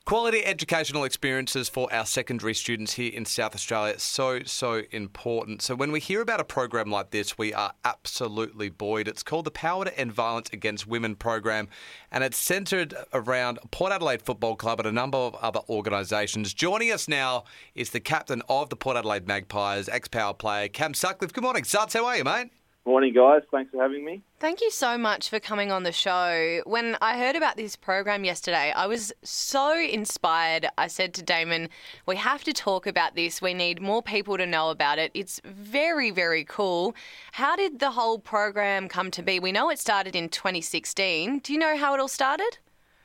Quality educational experiences for our secondary students here in South Australia is so important. So when we hear about a program like this, we are absolutely buoyed. It's called the Power to End Violence Against Women program, and it's centred around Port Adelaide Football Club and a number of other organisations. Joining us now is the captain of the Port Adelaide Magpies, ex-Power player, Cam Sutcliffe. Good morning, Suts. How are you, mate? Morning, guys. Thanks for having me. Thank you so much for coming on the show. When I heard about this program yesterday, I was so inspired. I said to Damon, we have to talk about this. We need more people to know about it. It's very, very cool. How did the whole program come to be? We know it started in 2016. Do you know how it all started?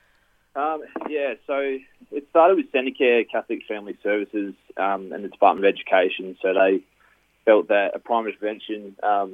So it started with Centacare Catholic Family Services and the Department of Education. So they felt that a primary prevention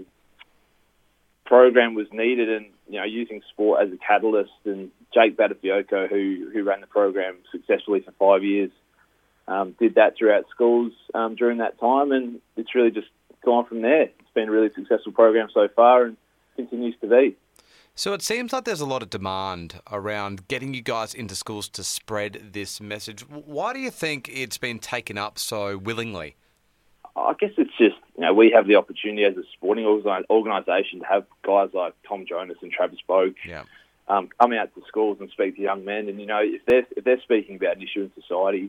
program was needed, and using sport as a catalyst. And Jake Batafioco, who ran the program successfully for 5 years, did that throughout schools during that time, and it's really just gone from there. It's been a really successful program so far and continues to be. So it seems like there's a lot of demand around getting you guys into schools to spread this message. Why do you think it's been taken up so willingly? I guess it's just, we have the opportunity as a sporting organisation to have guys like Tom Jonas and Travis Boak come out to schools and speak to young men. And, if they're speaking about an issue in society,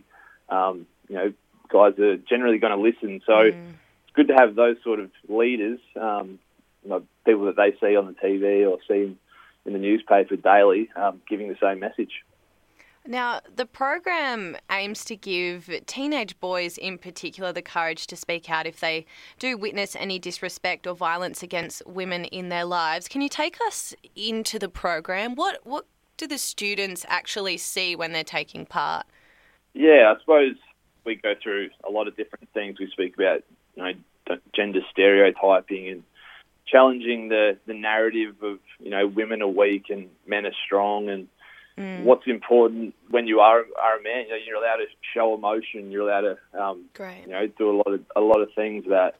guys are generally going to listen. So it's good to have those sort of leaders, people that they see on the TV or see in the newspaper daily, giving the same message. Now, the program aims to give teenage boys in particular the courage to speak out if they do witness any disrespect or violence against women in their lives. Can you take us into the program? What do the students actually see when they're taking part? Yeah, I suppose we go through a lot of different things. We speak about gender stereotyping and challenging the narrative of women are weak and men are strong, and what's important when you are a man. You're allowed to show emotion. You're allowed to do a lot of things that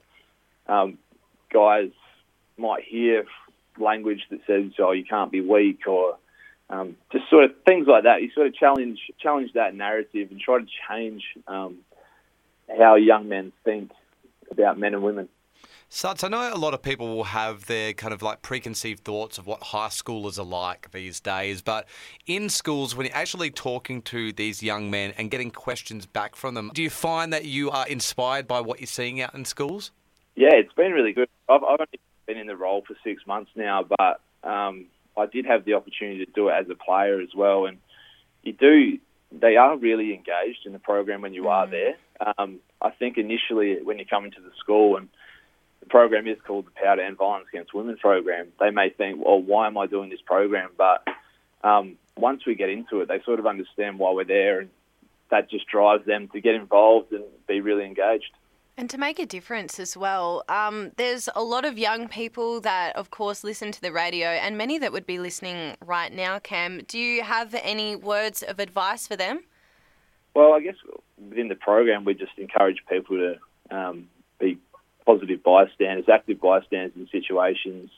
guys might hear language that says, "Oh, you can't be weak," or just sort of things like that. You sort of challenge that narrative and try to change how young men think about men and women. Suts, I know a lot of people will have their kind of like preconceived thoughts of what high schoolers are like these days, but in schools, when you're actually talking to these young men and getting questions back from them, do you find that you are inspired by what you're seeing out in schools? Yeah, it's been really good. I've only been in the role for 6 months now, but I did have the opportunity to do it as a player as well, and they are really engaged in the program when you are there. I think initially when you come into the school, and the program is called the Power to End Violence Against Women program, they may think, well, why am I doing this program? But once we get into it, they sort of understand why we're there, and that just drives them to get involved and be really engaged. And to make a difference as well. There's a lot of young people that, of course, listen to the radio, and many that would be listening right now, Cam. Do you have any words of advice for them? Well, I guess within the program, we just encourage people to be positive bystanders, active bystanders in situations.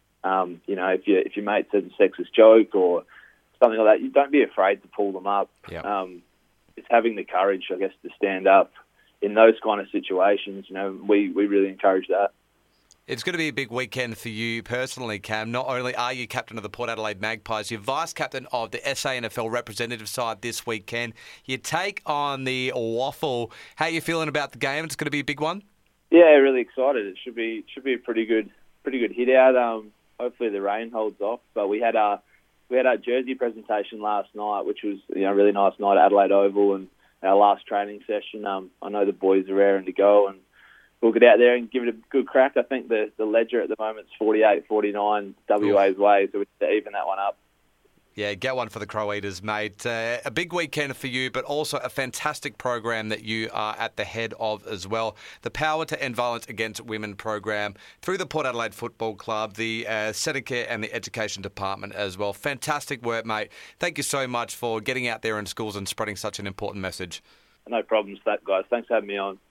If your mate says a sexist joke or something like that, you don't be afraid to pull them up. It's having the courage, I guess, to stand up in those kind of situations. We really encourage that. It's going to be a big weekend for you personally, Cam. Not only are you captain of the Port Adelaide Magpies, you're vice-captain of the SANFL representative side this weekend. You take on the Waffle. How are you feeling about the game? It's going to be a big one? Yeah, really excited. It should be a pretty good hit out. Hopefully the rain holds off. But we had our jersey presentation last night, which was a really nice night at Adelaide Oval, and our last training session. I know the boys are raring to go, and we'll get out there and give it a good crack. I think the ledger at the moment is 48-49 WA's way, so we need to even that one up. Yeah, get one for the Crow Eaters, mate. A big weekend for you, but also a fantastic program that you are at the head of as well. The Power to End Violence Against Women program through the Port Adelaide Football Club, the Centacare and the Education Department as well. Fantastic work, mate. Thank you so much for getting out there in schools and spreading such an important message. No problems, guys. Thanks for having me on.